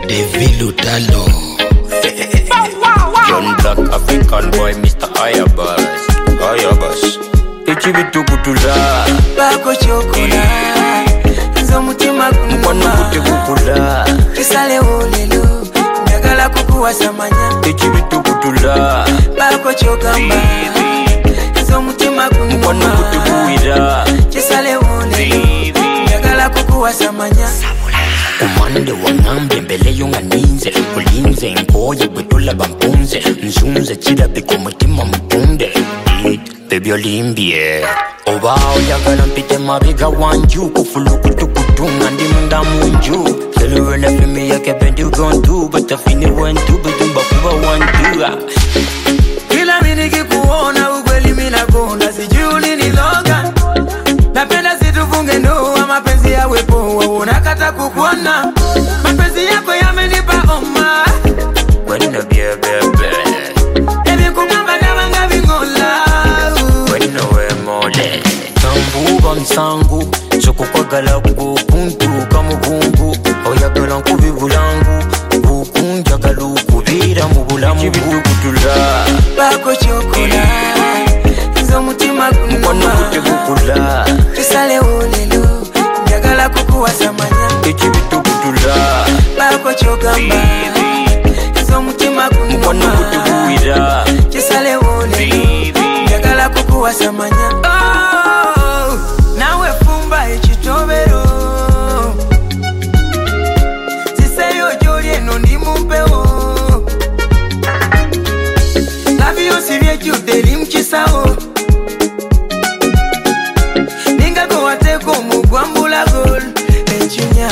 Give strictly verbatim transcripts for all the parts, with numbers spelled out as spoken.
David Lutalo John Black African boy Mister Ayabas Ayabas Echibitu kutula Bako chokola Nzo mutima kunuma Mwanu kute kukula Kisale olelo Ndagala kukuwa samanya Echibitu kutula Bako chokamba Nzo mutima kunuma Mwanu kute kuwira Kisale olelo Ndagala kukuwa samanya Kumande wangambe mbele yunga ninze Kulinze nkoye bwetula bampunze Nzunze chila biko mutima mpunde Baby olimbie Oba oyagala mpite mabiga wanju Kufuluku tukutunga ndi munda munju Seluwele fimi ya kebendi ugondu Batafini wendu budumba kuba wandu Kila miniki kuona ukweli mina konda Sijuli ni loga Napenda situfunge ndoa mapenzi ya wepo Unakata kukuona Mapenzi yako yamenipa oma Wena bie bebe Ebi kumamba kabanga vingola Wena we mole Tambuba msangu Choko kwa gala kukuntu kamugungu Oyagala nkubi bulangu Kukunja galu kubira mubulamu Chibitu kutula Bako chokola Nzo mutima kunuma Mwanu kute kukula Kisale olelo Ndagala kukuwa samanya Echibitu kutula Bako chokamba Nzo mutima kunuma Mwanu kute kuwira Kisale olelo Ndagala kukuwa samanya Oh, nawe fumba echitobero Siseyo joli eno ndi mumpewo Lavi yosivye judeli mchisawo Ninga go wateko mugwambula gol Engineer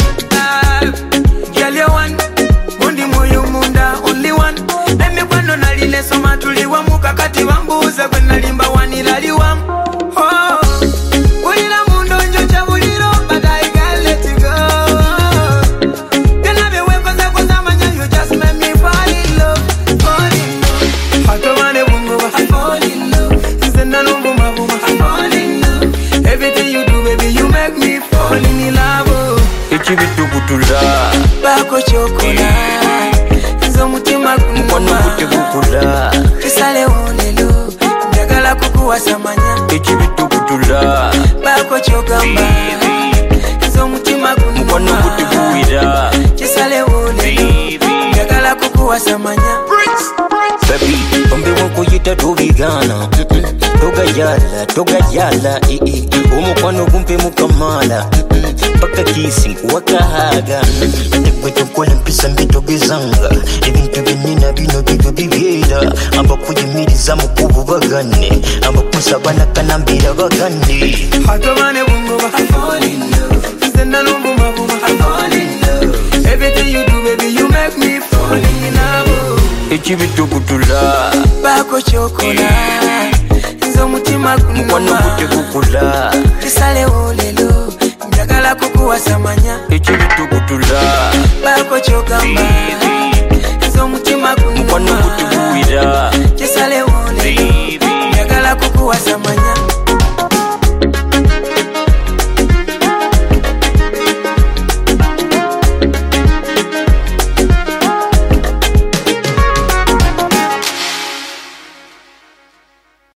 Girl you one Mundi moyo munda only one Nemi kwano naline soma tuliwa mukakati wambuza Kwe nalimba wanilaliwa Oh Ulila mundo njocha uliro But I can't let you go Gana bewe koza koza manya You just make me fall in love Fall in love Hato mane bungo wa fall in love Nzenda numbu mabuma fall in love Everything you do baby you make me fall in love Echibitu kutula Bako chokola Nzo mutima Mwanu kunuma kute kukula Kisale olelo Ndagala kukuwa samanya Echibitu kutula Bako chokamba Nzo mutima Mwanu kunuma kute kuwira Kisale olelo Ndagala kukuwa samanya Baby, ombe wako yita tobigana Toga yala, toga yala Omukwano kumpe mukamala Paka kisi nkuwaka haga Tegweto kwale mpisa mbito bizanga Ebintu binina bino bibyo bibyera Amba kuyimiriza mukubu bagane Amba kusabana kanambira bagane Hato mane bungo ba fall in love Nzenda numbu mabuma fall in love Everything you do baby you make me fall in love Echibitu kutula Bako chokola Nzo mutima Mwanu kunuma kute kukula Kisale olelo Ndagala kukuwa samanya Echibitu kutula Bako chokamba